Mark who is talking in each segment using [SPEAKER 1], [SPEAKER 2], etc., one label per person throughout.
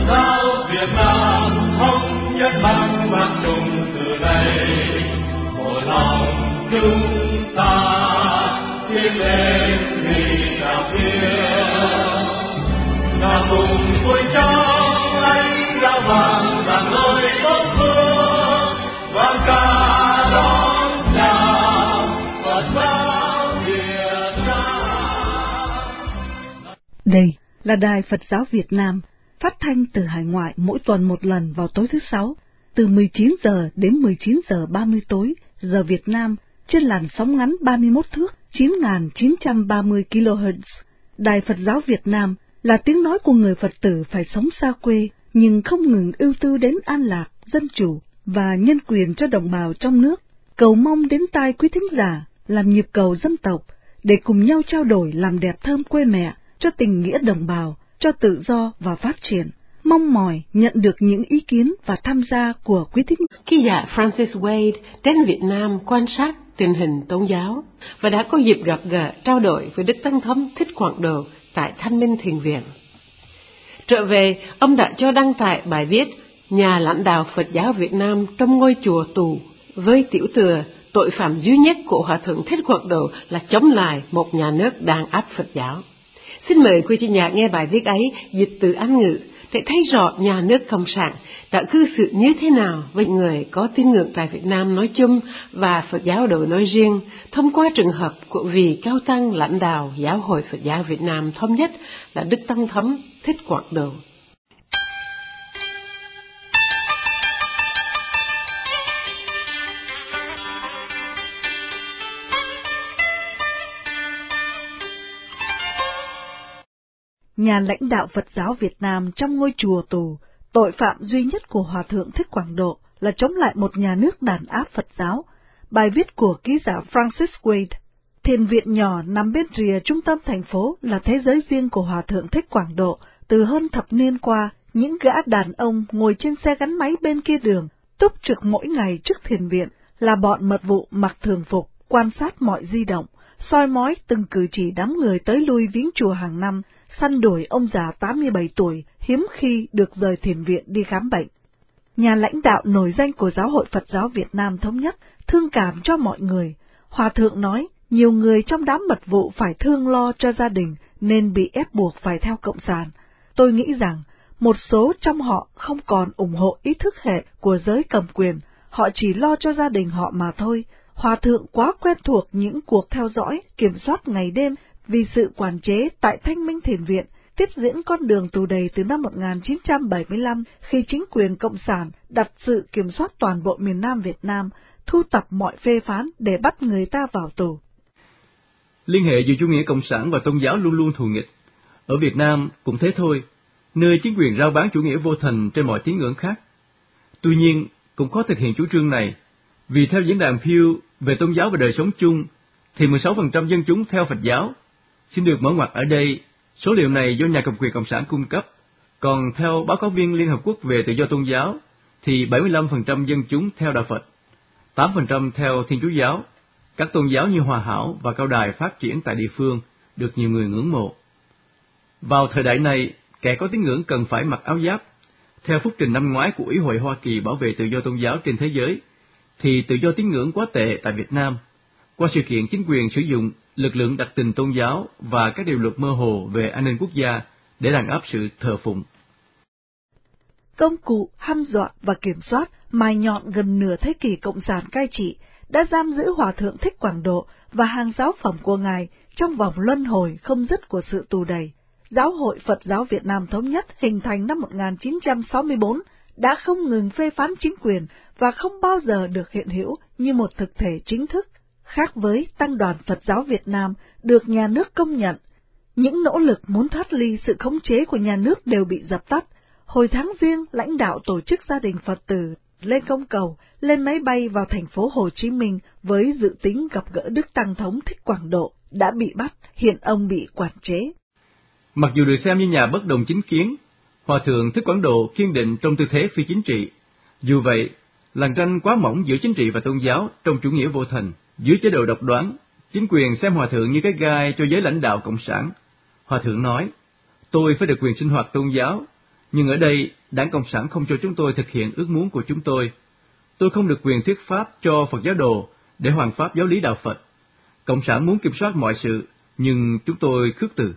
[SPEAKER 1] giáo Việt Nam thống nhất bằng mặt chung từ đây, một lòng chúng ta tiến lên vì đạo thiên, và cùng vui trong ánh đạo vàng rạng ngời tốt phương, và cả đón chào Phật giáo Việt Nam.
[SPEAKER 2] Đây là Đài Phật giáo Việt Nam, phát thanh từ hải ngoại mỗi tuần một lần vào tối thứ Sáu, từ 19 giờ đến 19 giờ 30 tối, giờ Việt Nam, trên làn sóng ngắn 31 thước, 9.930 kHz. Đài Phật giáo Việt Nam là tiếng nói của người Phật tử phải sống xa quê, nhưng không ngừng ưu tư đến an lạc, dân chủ và nhân quyền cho đồng bào trong nước. Cầu mong đến tai quý thính giả làm nhịp cầu dân tộc, để cùng nhau trao đổi làm đẹp thơm quê mẹ, cho tình nghĩa đồng bào, cho tự do và phát triển. Mong mỏi nhận được những ý kiến và tham gia của quý thính giả.
[SPEAKER 3] Ký giả Francis Wade đến Việt Nam quan sát tình hình tôn giáo và đã có dịp gặp gỡ trao đổi với Đức Tăng Thống Thích Quảng Độ tại Thanh Minh Thiền Viện. Trở về, ông đã cho đăng tải bài viết Nhà lãnh đạo Phật giáo Việt Nam trong ngôi chùa tù, với tiểu tựa tội phạm duy nhất của Hòa thượng Thích Quảng Độ là chống lại một nhà nước đàn áp Phật giáo. Xin mời quý thính giả nghe bài viết ấy dịch từ Anh ngữ để thấy rõ nhà nước Cộng sản đã cư xử như thế nào với người có tín ngưỡng tại Việt Nam nói chung và Phật giáo Độ nói riêng, thông qua trường hợp của vị cao tăng lãnh đạo Giáo hội Phật giáo Việt Nam thống nhất là Đức Tăng Thống Thích Quảng Độ.
[SPEAKER 2] Nhà lãnh đạo Phật giáo Việt Nam trong ngôi chùa tù, tội phạm duy nhất của Hòa thượng Thích Quảng Độ là chống lại một nhà nước đàn áp Phật giáo. Bài viết của ký giả Francis Wade. Thiền viện nhỏ nằm bên rìa trung tâm thành phố là thế giới riêng của Hòa thượng Thích Quảng Độ. Từ hơn thập niên qua, những gã đàn ông ngồi trên xe gắn máy bên kia đường, túc trực mỗi ngày trước thiền viện, là bọn mật vụ mặc thường phục, quan sát mọi di động, soi mói từng cử chỉ đám người tới lui viếng chùa hàng năm, săn đuổi ông già 87 tuổi, hiếm khi được rời thiền viện đi khám bệnh. Nhà lãnh đạo nổi danh của Giáo hội Phật giáo Việt Nam thống nhất, thương cảm cho mọi người. Hòa thượng nói, nhiều người trong đám mật vụ phải thương lo cho gia đình, nên bị ép buộc phải theo Cộng sản. Tôi nghĩ rằng, một số trong họ không còn ủng hộ ý thức hệ của giới cầm quyền, họ chỉ lo cho gia đình họ mà thôi. Hòa thượng quá quen thuộc những cuộc theo dõi, kiểm soát ngày đêm, vì sự quản chế tại Thanh Minh Thiền Viện, tiếp diễn con đường tù đầy từ năm 1975, khi chính quyền Cộng sản đặt sự kiểm soát toàn bộ miền Nam Việt Nam, thu tập mọi phê phán để bắt người ta vào tù.
[SPEAKER 4] Liên hệ giữa chủ nghĩa Cộng sản và tôn giáo luôn luôn thù nghịch. Ở Việt Nam cũng thế thôi, nơi chính quyền rao bán chủ nghĩa vô thần trên mọi tín ngưỡng khác. Tuy nhiên, cũng khó thực hiện chủ trương này, vì theo diễn đàn Pew về tôn giáo và đời sống chung, thì 16% dân chúng theo Phật giáo. Xin được mở ngoặt ở đây, số liệu này do nhà cầm quyền Cộng sản cung cấp, còn theo báo cáo viên Liên Hợp Quốc về tự do tôn giáo, thì 75% dân chúng theo Đạo Phật, 8% theo Thiên Chúa giáo. Các tôn giáo như Hòa Hảo và Cao Đài phát triển tại địa phương, được nhiều người ngưỡng mộ. Vào thời đại này, kẻ có tín ngưỡng cần phải mặc áo giáp. Theo phúc trình năm ngoái của Ủy hội Hoa Kỳ bảo vệ tự do tôn giáo trên thế giới, thì tự do tín ngưỡng quá tệ tại Việt Nam, qua sự kiện chính quyền sử dụng lực lượng đặc tình tôn giáo và các điều luật mơ hồ về an ninh quốc gia để đàn áp sự thờ phụng.
[SPEAKER 2] Công cụ hăm dọa và kiểm soát mài nhọn gần nửa thế kỷ Cộng sản cai trị đã giam giữ Hòa thượng Thích Quảng Độ và hàng giáo phẩm của Ngài trong vòng luân hồi không dứt của sự tù đầy. Giáo hội Phật giáo Việt Nam thống nhất hình thành năm 1964 đã không ngừng phê phán chính quyền và không bao giờ được hiện hữu như một thực thể chính thức. Khác với Tăng đoàn Phật giáo Việt Nam được nhà nước công nhận, những nỗ lực muốn thoát ly sự khống chế của nhà nước đều bị dập tắt. Hồi tháng Giêng, lãnh đạo tổ chức gia đình Phật tử lên công cầu, lên máy bay vào thành phố Hồ Chí Minh với dự tính gặp gỡ Đức Tăng Thống Thích Quảng Độ, đã bị bắt, hiện ông bị quản chế.
[SPEAKER 4] Mặc dù được xem như nhà bất đồng chính kiến, Hòa thượng Thích Quảng Độ kiên định trong tư thế phi chính trị. Dù vậy, làn ranh quá mỏng giữa chính trị và tôn giáo trong chủ nghĩa vô thần. Dưới chế độ độc đoán, chính quyền xem Hòa thượng như cái gai cho giới lãnh đạo Cộng sản. Hòa thượng nói, tôi phải được quyền sinh hoạt tôn giáo, Nhưng ở đây, Đảng Cộng sản không cho chúng tôi thực hiện ước muốn của chúng tôi. Tôi không được quyền thuyết pháp cho Phật giáo đồ để hoàn pháp giáo lý đạo Phật. Cộng sản muốn kiểm soát mọi sự, nhưng chúng tôi khước từ.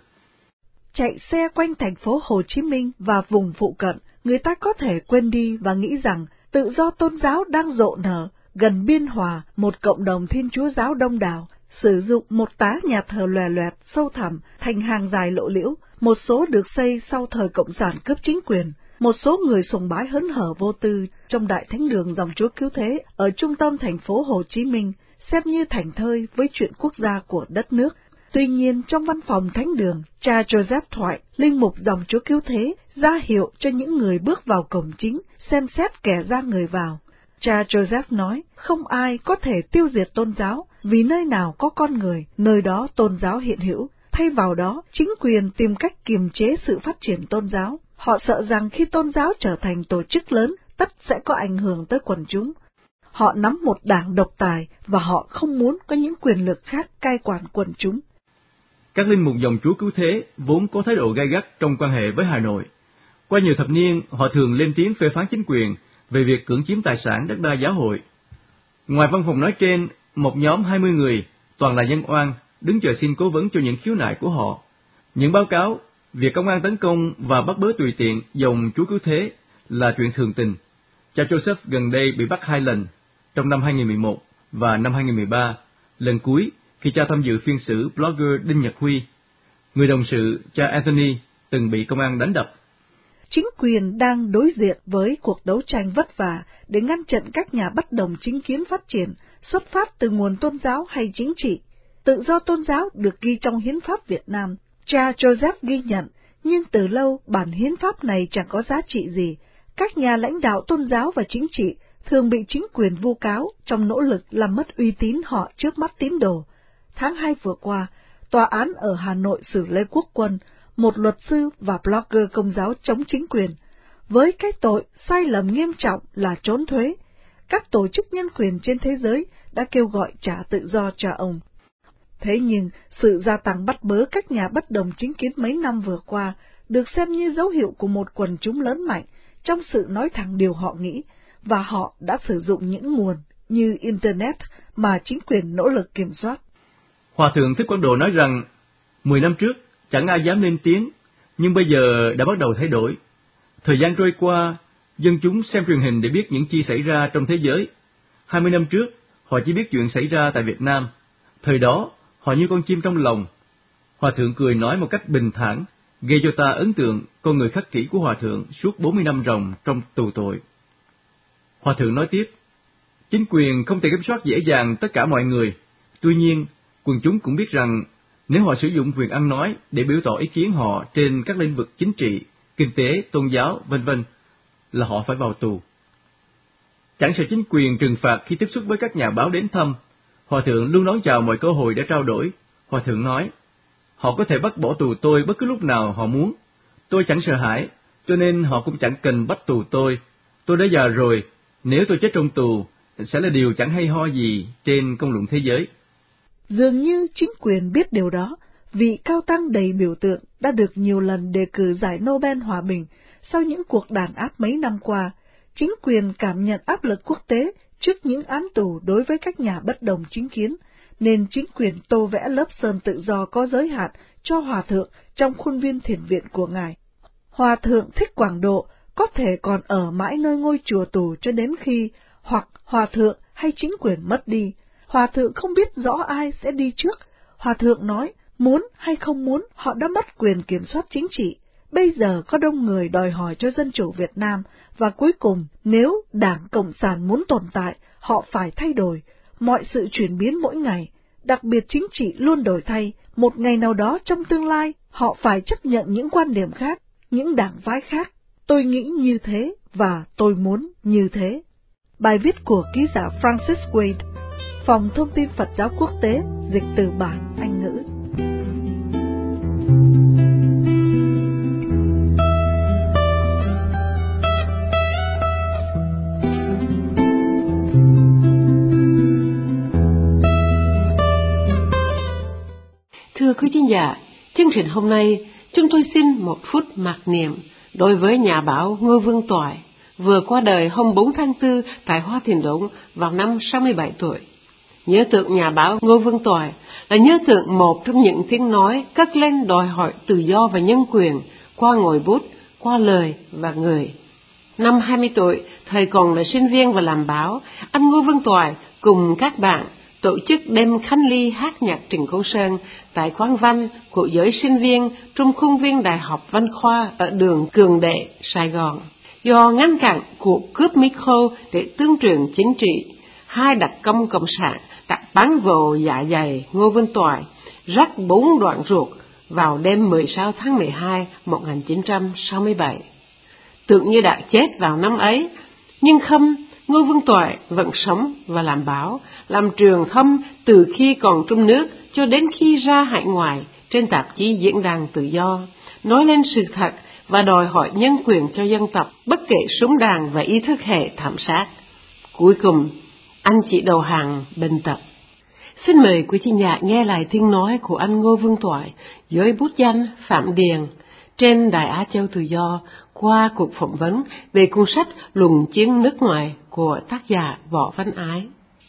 [SPEAKER 2] Chạy xe quanh thành phố Hồ Chí Minh và vùng phụ cận, người ta có thể quên đi và nghĩ rằng tự do tôn giáo đang rộ nở. Gần Biên Hòa, một cộng đồng Thiên Chúa giáo đông đảo, sử dụng một tá nhà thờ lòe loẹt, sâu thẳm, thành hàng dài lộ liễu. Một số được xây sau thời Cộng sản cướp chính quyền. Một số người sùng bái hớn hở vô tư trong Đại Thánh đường Dòng Chúa Cứu Thế ở trung tâm thành phố Hồ Chí Minh, xem như thành thơi với chuyện quốc gia của đất nước. Tuy nhiên, trong văn phòng Thánh đường, cha Joseph Thoại, linh mục Dòng Chúa Cứu Thế, ra hiệu cho những người bước vào cổng chính, xem xét kẻ ra người vào. Cha Joseph nói, không ai có thể tiêu diệt tôn giáo, vì nơi nào có con người, nơi đó tôn giáo hiện hữu. Thay vào đó, chính quyền tìm cách kiềm chế sự phát triển tôn giáo. Họ sợ rằng khi tôn giáo trở thành tổ chức lớn, tất sẽ có ảnh hưởng tới quần chúng. Họ nắm một đảng độc tài và họ không muốn có những quyền lực khác cai quản quần chúng.
[SPEAKER 4] Các linh mục Dòng Chúa Cứu Thế vốn có thái độ gay gắt trong quan hệ với Hà Nội. Qua nhiều thập niên, họ thường lên tiếng phê phán chính quyền về việc cưỡng chiếm tài sản đất đai giáo hội. Ngoài văn phòng nói trên, một nhóm 20 người, toàn là dân oan, đứng chờ xin cố vấn cho những khiếu nại của họ. Những báo cáo, việc công an tấn công và bắt bớ tùy tiện Dòng Chúa Cứu Thế là chuyện thường tình. Cha Joseph gần đây bị bắt 2 lần, trong năm 2011 và năm 2013, lần cuối khi cha tham dự phiên xử blogger Đinh Nhật Huy. Người đồng sự, cha Anthony, từng bị công an đánh đập.
[SPEAKER 2] Chính quyền đang đối diện với cuộc đấu tranh vất vả để ngăn chặn các nhà bất đồng chính kiến phát triển, xuất phát từ nguồn tôn giáo hay chính trị. Tự do tôn giáo được ghi trong hiến pháp Việt Nam, cha Joseph ghi nhận, nhưng từ lâu bản hiến pháp này chẳng có giá trị gì. Các nhà lãnh đạo tôn giáo và chính trị thường bị chính quyền vu cáo trong nỗ lực làm mất uy tín họ trước mắt tín đồ. Tháng 2 vừa qua, tòa án ở Hà Nội xử Lê Quốc Quân, một luật sư và blogger công giáo chống chính quyền, với cái tội sai lầm nghiêm trọng là trốn thuế. Các tổ chức nhân quyền trên thế giới đã kêu gọi trả tự do cho ông. Thế nhưng, sự gia tăng bắt bớ các nhà bất đồng chính kiến mấy năm vừa qua được xem như dấu hiệu của một quần chúng lớn mạnh trong sự nói thẳng điều họ nghĩ, và họ đã sử dụng những nguồn như Internet mà chính quyền nỗ lực kiểm soát.
[SPEAKER 4] Hòa thượng Thích Quảng Độ nói rằng, 10 năm trước, chẳng ai dám lên tiếng, nhưng bây giờ đã bắt đầu thay đổi. Thời gian trôi qua, dân chúng xem truyền hình để biết những chi xảy ra trong thế giới. 20 năm trước, họ chỉ biết chuyện xảy ra tại Việt Nam. Thời đó, họ như con chim trong lồng. Hòa thượng cười nói một cách bình thản, gây cho ta ấn tượng con người khắc kỷ của Hòa thượng suốt 40 năm ròng trong tù tội. Hòa thượng nói tiếp, chính quyền không thể kiểm soát dễ dàng tất cả mọi người. Tuy nhiên, quần chúng cũng biết rằng nếu họ sử dụng quyền ăn nói để biểu tỏ ý kiến họ trên các lĩnh vực chính trị, kinh tế, tôn giáo, v.v. là họ phải vào tù. Chẳng sợ chính quyền trừng phạt khi tiếp xúc với các nhà báo đến thăm, Hòa thượng luôn đón chào mọi cơ hội để trao đổi. Hòa thượng nói, họ có thể bắt bỏ tù tôi bất cứ lúc nào họ muốn. Tôi chẳng sợ hãi, cho nên họ cũng chẳng cần bắt tù tôi. Tôi đã già rồi, nếu tôi chết trong tù, sẽ là điều chẳng hay ho gì trên công luận thế giới.
[SPEAKER 2] Dường như chính quyền biết điều đó, vị cao tăng đầy biểu tượng đã được nhiều lần đề cử giải Nobel Hòa Bình. Sau những cuộc đàn áp mấy năm qua, chính quyền cảm nhận áp lực quốc tế trước những án tù đối với các nhà bất đồng chính kiến, nên chính quyền tô vẽ lớp sơn tự do có giới hạn cho Hòa thượng trong khuôn viên thiền viện của ngài. Hòa thượng Thích Quảng Độ có thể còn ở mãi nơi ngôi chùa tù cho đến khi hoặc Hòa thượng hay chính quyền mất đi. Hòa thượng không biết rõ ai sẽ đi trước. Hòa thượng nói, muốn hay không muốn, họ đã mất quyền kiểm soát chính trị. Bây giờ có đông người đòi hỏi cho dân chủ Việt Nam, và cuối cùng, nếu Đảng Cộng sản muốn tồn tại, họ phải thay đổi. Mọi sự chuyển biến mỗi ngày, đặc biệt chính trị luôn đổi thay. Một ngày nào đó trong tương lai, họ phải chấp nhận những quan điểm khác, những đảng phái khác. Tôi nghĩ như thế, và tôi muốn như thế. Bài viết của ký giả Francis Wade, Phòng Thông tin Phật giáo Quốc tế, dịch từ bản Anh ngữ.
[SPEAKER 3] Thưa quý thính giả, chương trình hôm nay chúng tôi xin một phút mặc niệm Đối với nhà báo Ngô Vương Toại, vừa qua đời hôm 4 tháng 4 tại Hoa Thiền Đống vào năm 67 tuổi. Nhớ tượng nhà báo Ngô Vương Toại là nhớ tượng một trong những tiếng nói cất lên đòi hỏi tự do và nhân quyền qua ngòi bút, qua lời và người. Năm 20 tuổi, thời còn là sinh viên và làm báo, anh Ngô Vương Toại cùng các bạn tổ chức đêm Khánh Ly hát nhạc Trịnh Công Sơn tại quán văn của giới sinh viên trong khuôn viên Đại học Văn Khoa ở đường Cường Đệ, Sài Gòn. Do ngăn cản cuộc cướp micro để tuyên truyền chính trị, hai đặc công cộng sản đã bắn vào dạ dày Ngô Vương Toại, rắc 4 đoạn ruột vào đêm 16 tháng 12 1967. Tưởng như đã chết vào năm ấy, nhưng không, Ngô Vương Toại vẫn sống và làm báo, làm truyền thông từ khi còn trong nước cho đến khi ra hải ngoại trên tạp chí Diễn đàn Tự Do, nói lên sự thật và đòi hỏi nhân quyền cho dân tộc bất kể súng đạn và ý thức hệ thảm sát. Cuối cùng, anh chỉ đầu hàng bệnh tật. Xin mời quý thính giả nghe lại tiếng nói của anh Ngô Vương Toại với bút danh Phạm Điền trên Đài Á Châu Tự Do qua cuộc phỏng vấn về cuốn sách Luận chiến nước ngoài của tác giả Võ Văn Ái.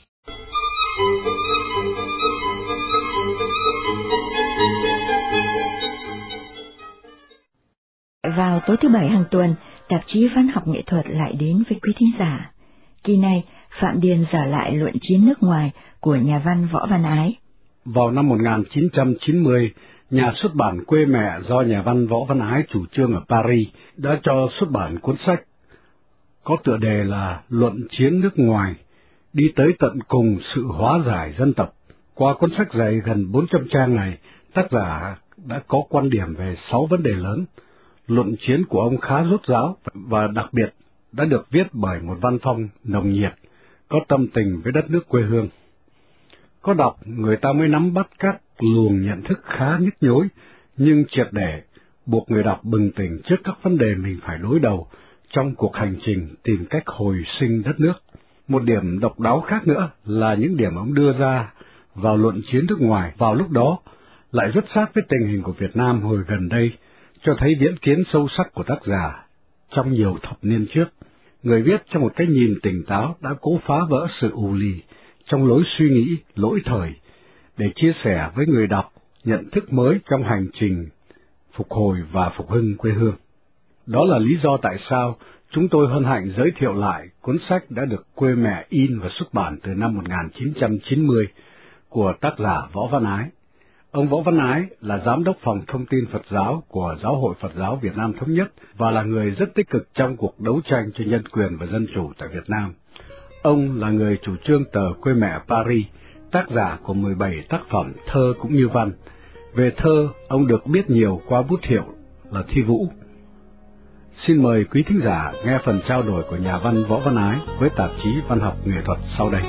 [SPEAKER 5] Vào tối thứ Bảy hàng tuần, tạp chí Văn học nghệ thuật lại đến với quý thính giả. Kỳ này, Phạm Điền dở lại Luận chiến nước ngoài của nhà văn Võ Văn Ái.
[SPEAKER 6] Vào năm 1990, nhà xuất bản Quê Mẹ do nhà văn Võ Văn Ái chủ trương ở Paris đã cho xuất bản cuốn sách có tựa đề là Luận chiến nước ngoài, đi tới tận cùng sự hóa giải dân tộc. Qua cuốn sách dày gần 400 trang này, tác giả đã có quan điểm về 6 vấn đề lớn. Luận chiến của ông khá rốt ráo và đặc biệt đã được viết bởi một văn phong nồng nhiệt, có tâm tình với đất nước quê hương. Có đọc, người ta mới nắm bắt các luồng nhận thức khá nhức nhối, nhưng triệt để buộc người đọc bừng tỉnh trước các vấn đề mình phải đối đầu trong cuộc hành trình tìm cách hồi sinh đất nước. Một điểm độc đáo khác nữa là những điểm ông đưa ra vào Luận chiến nước ngoài vào lúc đó lại rất sát với tình hình của Việt Nam hồi gần đây, cho thấy viễn kiến sâu sắc của tác giả trong nhiều thập niên trước. Người viết trong một cái nhìn tỉnh táo đã cố phá vỡ sự ù lì trong lối suy nghĩ lỗi thời để chia sẻ với người đọc nhận thức mới trong hành trình phục hồi và phục hưng quê hương. Đó là lý do tại sao chúng tôi hân hạnh giới thiệu lại cuốn sách đã được Quê Mẹ in và xuất bản từ năm 1990 của tác giả Võ Văn Ái. Ông Võ Văn Ái là Giám đốc Phòng Thông tin Phật giáo của Giáo hội Phật giáo Việt Nam Thống nhất và là người rất tích cực trong cuộc đấu tranh cho nhân quyền và dân chủ tại Việt Nam. Ông là người chủ trương tờ Quê Mẹ Paris, tác giả của 17 tác phẩm thơ cũng như văn. Về thơ, ông được biết nhiều qua bút hiệu là Thi Vũ. Xin mời quý thính giả nghe phần trao đổi của nhà văn Võ Văn Ái với tạp chí Văn học Nghệ thuật sau đây.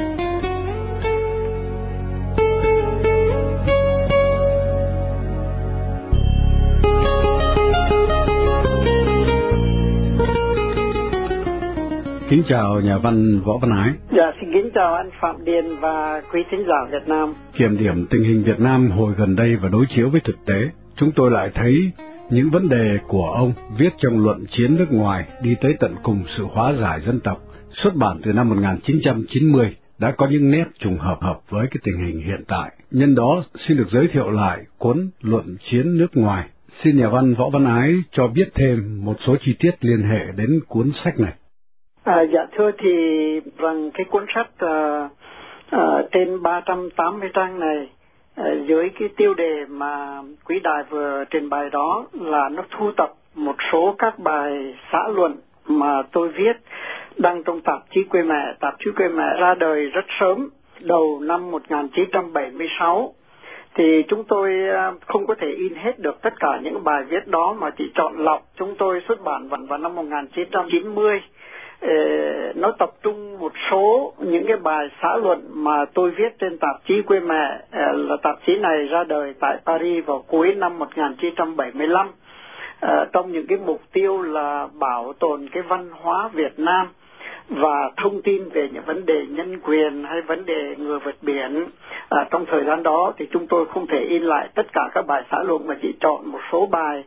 [SPEAKER 6] Kính chào nhà văn Võ Văn Ái.
[SPEAKER 7] Dạ, xin kính chào anh Phạm Điền và quý thính giả Việt Nam.
[SPEAKER 6] Kiểm điểm tình hình Việt Nam hồi gần đây và đối chiếu với thực tế, chúng tôi lại thấy những vấn đề của ông viết trong Luận chiến nước ngoài đi tới tận cùng sự hóa giải dân tộc, xuất bản từ năm 1990, đã có những nét trùng hợp với cái tình hình hiện tại. Nhân đó xin được giới thiệu lại cuốn Luận chiến nước ngoài. Xin nhà văn Võ Văn Ái cho biết thêm một số chi tiết liên hệ đến cuốn sách này.
[SPEAKER 7] Dạ thưa, thì rằng cái cuốn sách trên 380 trang này, dưới cái tiêu đề mà quý đài vừa trình bày đó, là nó thu tập một số các bài xã luận mà tôi viết đăng trong tạp chí Quê Mẹ. Tạp chí Quê Mẹ ra đời rất sớm, đầu năm 1976. Thì chúng tôi không có thể in hết được tất cả những bài viết đó, mà chỉ chọn lọc. Chúng tôi xuất bản vào năm 1990. Nó tập trung một số những cái bài xã luận mà tôi viết trên tạp chí Quê Mẹ. Là tạp chí này ra đời tại Paris vào cuối năm 1975, trong những cái mục tiêu là bảo tồn cái văn hóa Việt Nam và thông tin về những vấn đề nhân quyền hay vấn đề người vượt biển. Trong thời gian đó thì chúng tôi không thể in lại tất cả các bài xã luận, mà chỉ chọn một số bài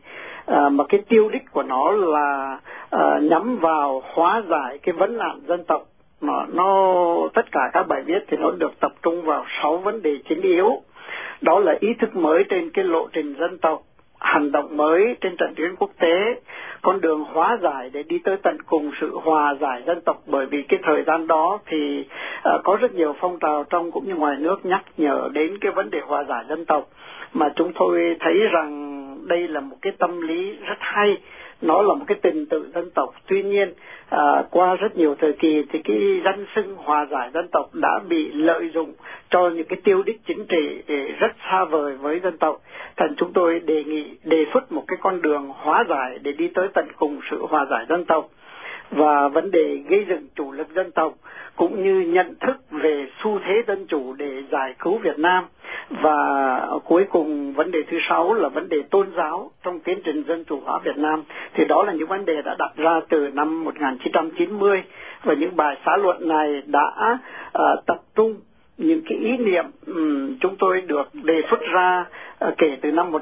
[SPEAKER 7] mà cái tiêu đích của nó là nhắm vào hóa giải cái vấn nạn dân tộc. Nó tất cả các bài viết thì nó được tập trung vào 6 vấn đề chính yếu. Đó là ý thức mới trên cái lộ trình dân tộc, hành động mới trên trận tuyến quốc tế, con đường hóa giải để đi tới tận cùng sự hòa giải dân tộc. Bởi vì cái thời gian đó thì có rất nhiều phong trào trong cũng như ngoài nước nhắc nhở đến cái vấn đề hòa giải dân tộc, mà chúng tôi thấy rằng đây là một cái tâm lý rất hay, nó là một cái tình tự dân tộc. Tuy nhiên qua rất nhiều thời kỳ thì cái danh xưng hòa giải dân tộc đã bị lợi dụng cho những cái tiêu đích chính trị rất xa vời với dân tộc. Thành chúng tôi đề xuất một cái con đường hóa giải để đi tới tận cùng sự hòa giải dân tộc, và vấn đề gây dựng chủ lực dân tộc cũng như nhận thức về xu thế dân chủ để giải cứu Việt Nam. Và cuối cùng vấn đề thứ 6 là vấn đề tôn giáo trong tiến trình dân chủ hóa Việt Nam. Thì đó là những vấn đề đã đặt ra từ năm 1990, và những bài xã luận này đã tập trung những cái ý niệm chúng tôi được đề xuất ra kể từ năm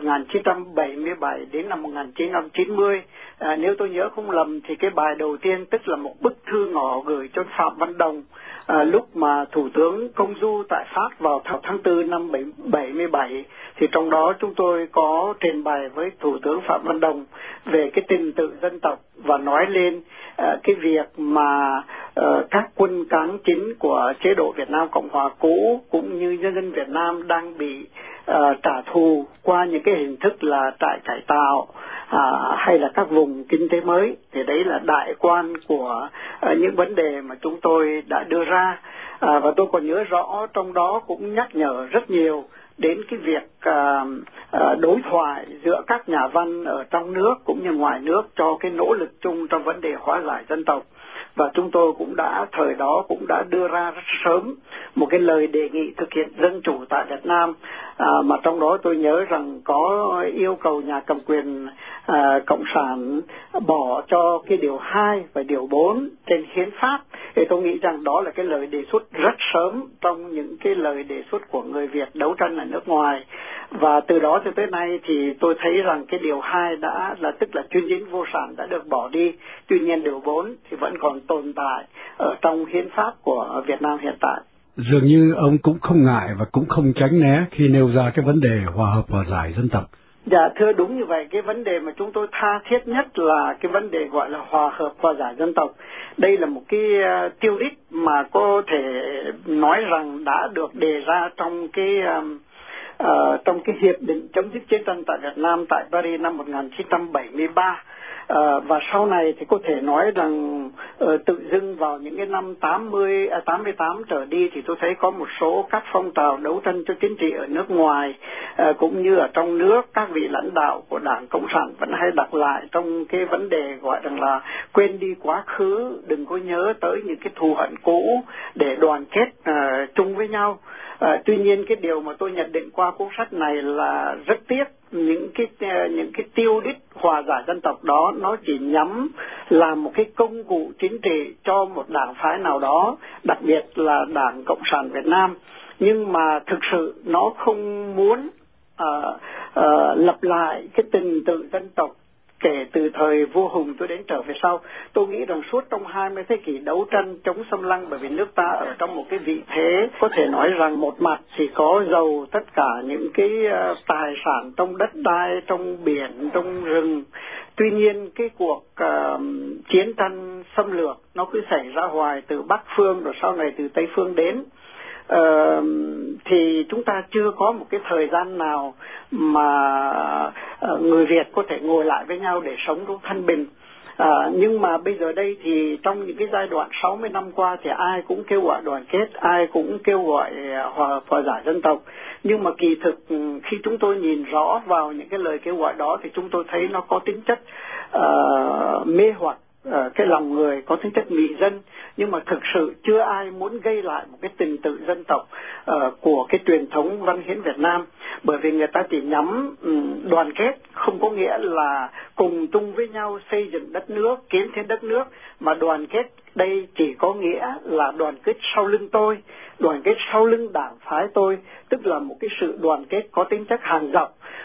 [SPEAKER 7] 1977 đến năm 1990. Nếu tôi nhớ không lầm thì cái bài đầu tiên tức là một bức thư ngỏ gửi cho Phạm Văn Đồng lúc mà Thủ tướng công du tại Pháp vào tháng 4 năm 77, thì trong đó chúng tôi có trình bày với Thủ tướng Phạm Văn Đồng về cái tình tự dân tộc, và nói lên cái việc mà các quân cán chính của chế độ Việt Nam Cộng Hòa cũ cũng như nhân dân Việt Nam đang bị trả thù qua những cái hình thức là trại cải tạo hay là các vùng kinh tế mới. Thì đấy là đại quan của những vấn đề mà chúng tôi đã đưa ra, và tôi còn nhớ rõ trong đó cũng nhắc nhở rất nhiều đến cái việc đối thoại giữa các nhà văn ở trong nước cũng như ngoài nước cho cái nỗ lực chung trong vấn đề hóa giải dân tộc. Và chúng tôi cũng đã thời đó cũng đã đưa ra rất sớm một cái lời đề nghị thực hiện dân chủ tại Việt Nam, mà trong đó tôi nhớ rằng có yêu cầu nhà cầm quyền cộng sản bỏ cho cái điều 2 và điều 4 trên hiến pháp. Thì tôi nghĩ rằng đó là cái lời đề xuất rất sớm trong những cái lời đề xuất của người Việt đấu tranh ở nước ngoài. Và từ đó cho tới nay thì tôi thấy rằng cái điều 2 đã là tức là chuyên dính vô sản đã được bỏ đi. Tuy nhiên điều 4 thì vẫn còn tồn tại ở trong hiến pháp của Việt Nam hiện tại.
[SPEAKER 6] Dường như ông cũng không ngại và cũng không tránh né khi nêu ra cái vấn đề hòa hợp hòa giải dân tộc.
[SPEAKER 7] Dạ thưa, đúng như vậy. Cái vấn đề mà chúng tôi tha thiết nhất là cái vấn đề gọi là hòa hợp hòa giải dân tộc. Đây là một cái tiêu đích mà có thể nói rằng đã được đề ra trong cái hiệp định chấm dứt chiến tranh tại Việt Nam tại Paris năm 1973. Và sau này thì có thể nói rằng tự dưng vào những cái năm 88 trở đi thì tôi thấy có một số các phong trào đấu tranh cho chính trị ở nước ngoài cũng như ở trong nước, các vị lãnh đạo của Đảng Cộng sản vẫn hay đặt lại trong cái vấn đề gọi rằng là quên đi quá khứ, đừng có nhớ tới những cái thù hận cũ để đoàn kết chung với nhau. Tuy nhiên cái điều mà tôi nhận định qua cuốn sách này là rất tiếc những cái tiêu đích hòa giải dân tộc đó nó chỉ nhắm làm một cái công cụ chính trị cho một đảng phái nào đó, đặc biệt là Đảng Cộng sản Việt Nam, nhưng mà thực sự nó không muốn lập lại cái tình tự dân tộc kể từ thời vua Hùng tôi đến trở về sau. Tôi nghĩ rằng suốt trong 20 thế kỷ đấu tranh chống xâm lăng, bởi vì nước ta ở trong một cái vị thế có thể nói rằng một mặt thì có giàu tất cả những cái tài sản trong đất đai, trong biển, trong rừng. Tuy nhiên cái cuộc chiến tranh xâm lược nó cứ xảy ra hoài từ Bắc phương rồi sau này từ Tây phương đến. Thì chúng ta chưa có một cái thời gian nào mà người Việt có thể ngồi lại với nhau để sống trong thanh bình. Nhưng mà bây giờ đây thì trong những cái giai đoạn 60 năm qua thì ai cũng kêu gọi đoàn kết, ai cũng kêu gọi hòa giải dân tộc. Nhưng mà kỳ thực khi chúng tôi nhìn rõ vào những cái lời kêu gọi đó thì chúng tôi thấy nó có tính chất mê hoặc cái lòng người, có tính chất mị dân, nhưng mà thực sự chưa ai muốn gây lại một cái tình tự dân tộc của cái truyền thống văn hiến Việt Nam, bởi vì người ta chỉ nhắm đoàn kết, không có nghĩa là cùng chung với nhau xây dựng đất nước, kiến thiết đất nước, mà đoàn kết đây chỉ có nghĩa là đoàn kết sau lưng tôi, đoàn kết sau lưng đảng phái tôi, tức là một cái sự đoàn kết có tính chất hàng dọc.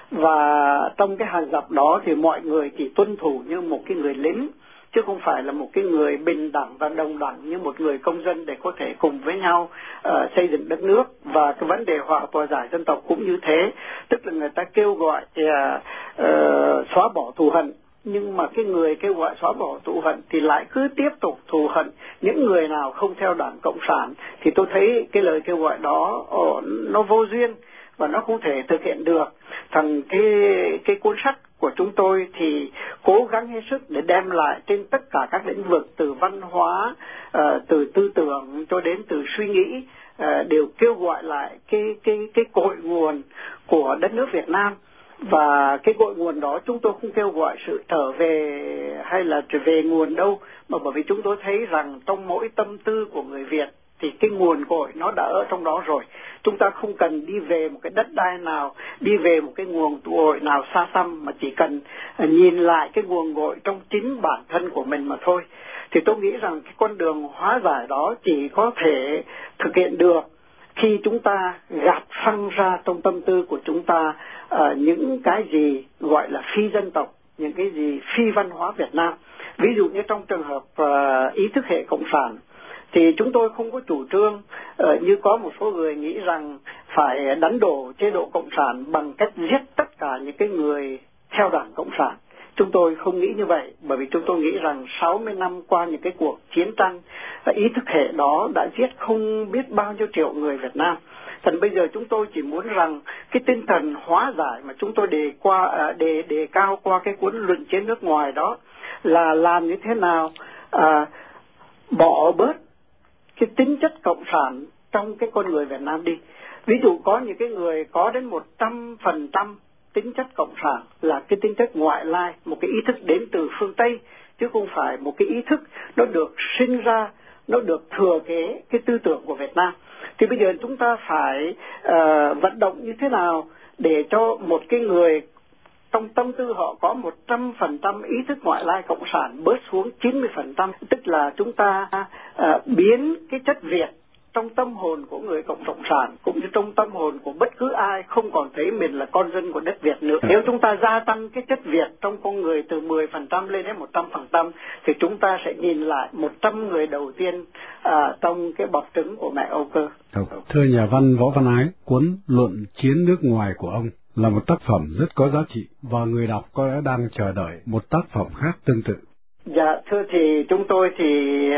[SPEAKER 7] và trong cái hàng dọc đó thì mọi người chỉ tuân thủ như một cái người lính, chứ không phải là một cái người bình đẳng và đồng đẳng như một người công dân để có thể cùng với nhau xây dựng đất nước. Và cái vấn đề hòa giải dân tộc cũng như thế, tức là người ta kêu gọi xóa bỏ thù hận, nhưng mà cái người kêu gọi xóa bỏ thù hận thì lại cứ tiếp tục thù hận những người nào không theo Đảng Cộng sản. Thì tôi thấy cái lời kêu gọi đó nó vô duyên và nó không thể thực hiện được. Thằng cái cuốn sách của chúng tôi thì cố gắng hết sức để đem lại trên tất cả các lĩnh vực, từ văn hóa, từ tư tưởng cho đến từ suy nghĩ, đều kêu gọi lại cái cội nguồn của đất nước Việt Nam. Và cái cội nguồn đó chúng tôi không kêu gọi sự trở về hay là trở về nguồn đâu, mà bởi vì chúng tôi thấy rằng trong mỗi tâm tư của người Việt thì cái nguồn cội nó đã ở trong đó rồi. Chúng ta không cần đi về một cái đất đai nào, đi về một cái nguồn cội nào xa xăm, mà chỉ cần nhìn lại cái nguồn cội trong chính bản thân của mình mà thôi. Thì tôi nghĩ rằng cái con đường hóa giải đó chỉ có thể thực hiện được khi chúng ta gạt phăng ra trong tâm tư của chúng ta những cái gì gọi là phi dân tộc, những cái gì phi văn hóa Việt Nam. Ví dụ như trong trường hợp ý thức hệ cộng sản thì chúng tôi không có chủ trương như có một số người nghĩ rằng phải đánh đổ chế độ cộng sản bằng cách giết tất cả những cái người theo Đảng Cộng sản. Chúng tôi không nghĩ như vậy, bởi vì chúng tôi nghĩ rằng 60 năm qua những cái cuộc chiến tranh ý thức hệ đó đã giết không biết bao nhiêu triệu người Việt Nam. Thành bây giờ chúng tôi chỉ muốn rằng cái tinh thần hóa giải mà chúng tôi đề cao qua cái cuốn Luận Chiến Nước Ngoài đó là làm như thế nào bỏ bớt cái tính chất cộng sản trong cái con người Việt Nam đi. Ví dụ có những cái người có đến 100% tính chất cộng sản là cái tính chất ngoại lai, một cái ý thức đến từ phương Tây, chứ không phải một cái ý thức nó được sinh ra, nó được thừa kế cái tư tưởng của Việt Nam. Thì bây giờ chúng ta phải vận động như thế nào để cho một cái người trong tâm tư họ có 100% ý thức ngoại lai cộng sản bớt xuống 90%, tức là chúng ta biến cái chất Việt trong tâm hồn của người cộng sản cũng như trong tâm hồn của bất cứ ai không còn thấy mình là con dân của đất Việt nữa. Nếu chúng ta gia tăng cái chất Việt trong con người từ 10% lên đến 100% thì chúng ta sẽ nhìn lại 100 người đầu tiên trong cái bọc trứng của mẹ Âu Cơ.
[SPEAKER 6] Thưa nhà văn Võ Văn Ái, cuốn Luận Chiến Nước Ngoài của ông là một tác phẩm rất có giá trị và người đọc có lẽ đang chờ đợi một tác phẩm khác tương tự.
[SPEAKER 7] Dạ, thưa thì chúng tôi thì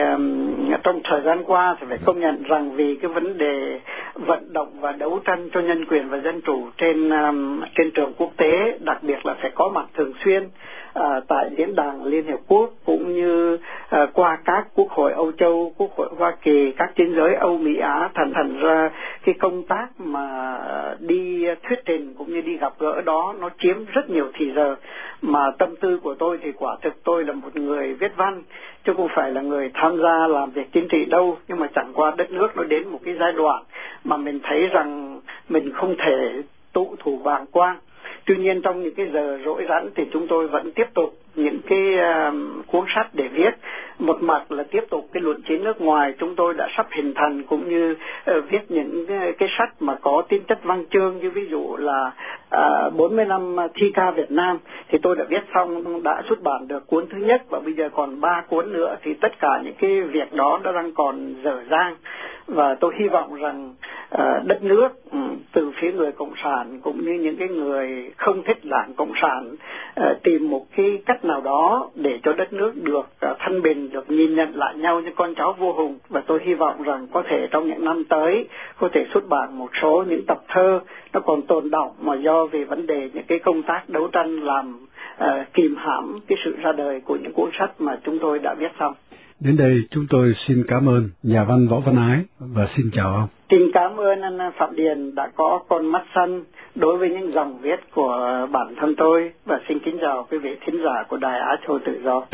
[SPEAKER 7] trong thời gian qua thì phải công nhận rằng vì cái vấn đề vận động và đấu tranh cho nhân quyền và dân chủ trên trường quốc tế, đặc biệt là phải có mặt thường xuyên tại diễn đàn Liên Hiệp Quốc cũng như qua các quốc hội Âu Châu, quốc hội Hoa Kỳ, các chính giới Âu Mỹ Á, thành ra cái công tác mà đi thuyết trình cũng như đi gặp gỡ đó nó chiếm rất nhiều thì giờ. Mà tâm tư của tôi thì quả thực tôi là một người viết văn chứ không phải là người tham gia làm việc chính trị đâu, nhưng mà chẳng qua đất nước nó đến một cái giai đoạn mà mình thấy rằng mình không thể tụ thủ bàng quang. Tuy nhiên trong những cái giờ rỗi rãnh thì chúng tôi vẫn tiếp tục những cái cuốn sách để viết. Một mặt là tiếp tục cái luận chiến nước ngoài chúng tôi đã sắp hình thành, cũng như viết những cái sách mà có tính chất văn chương, như ví dụ là 40 năm thi ca Việt Nam thì tôi đã viết xong, đã xuất bản được cuốn thứ nhất và bây giờ còn 3 cuốn nữa. Thì tất cả những cái việc đó nó đang còn dở dang, và tôi hy vọng rằng đất nước từ phía người cộng sản cũng như những cái người không thích Đảng Cộng sản tìm một cái cách nào đó để cho đất nước được thanh bình, được nhìn nhận lại nhau như con cháu vua hùng. Và tôi hy vọng rằng có thể trong những năm tới có thể xuất bản một số những tập thơ nó còn tồn đọng mà do về vấn đề những cái công tác đấu tranh làm kìm hãm cái sự ra đời của những cuốn sách mà chúng tôi đã viết xong.
[SPEAKER 6] Đến đây chúng tôi xin cảm ơn nhà văn Võ Văn Ái và xin chào ông.
[SPEAKER 7] Xin cảm ơn anh Phạm Điền đã có con mắt xanh đối với những dòng viết của bản thân tôi, và xin kính chào quý vị thính giả của Đài Á Châu Tự Do.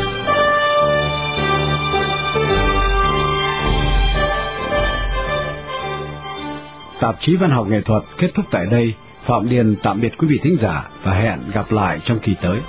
[SPEAKER 6] Tạp chí Văn học Nghệ thuật kết thúc tại đây. Phạm Điền tạm biệt quý vị thính giả và hẹn gặp lại trong kỳ tới.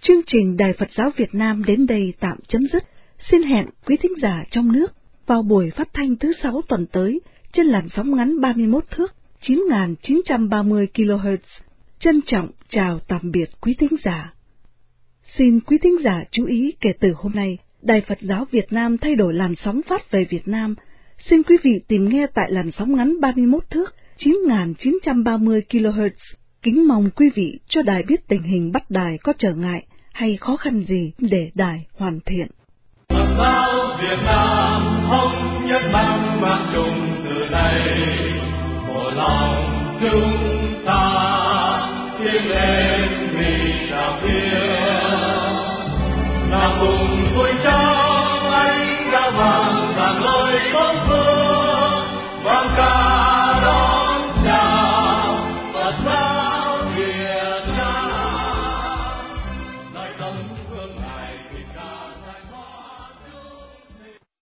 [SPEAKER 2] Chương trình Đài Phật giáo Việt Nam đến đây tạm chấm dứt. Xin hẹn quý thính giả trong nước vào buổi phát thanh thứ 6 tuần tới trên làn sóng ngắn 31 thước 9.930 kHz. Trân trọng chào tạm biệt quý thính giả. Xin quý thính giả chú ý, kể từ hôm nay, Đài Phật giáo Việt Nam thay đổi làn sóng phát về Việt Nam. Xin quý vị tìm nghe tại làn sóng ngắn 31 thước 9.930 kHz. Kính mong quý vị cho đài biết tình hình bắt đài có trở ngại hay khó khăn gì để đài hoàn thiện.
[SPEAKER 1] Phật giáo Việt Nam thống nhất mang chung từ đây, một lòng chúng ta tiến lên vì đạo thiên.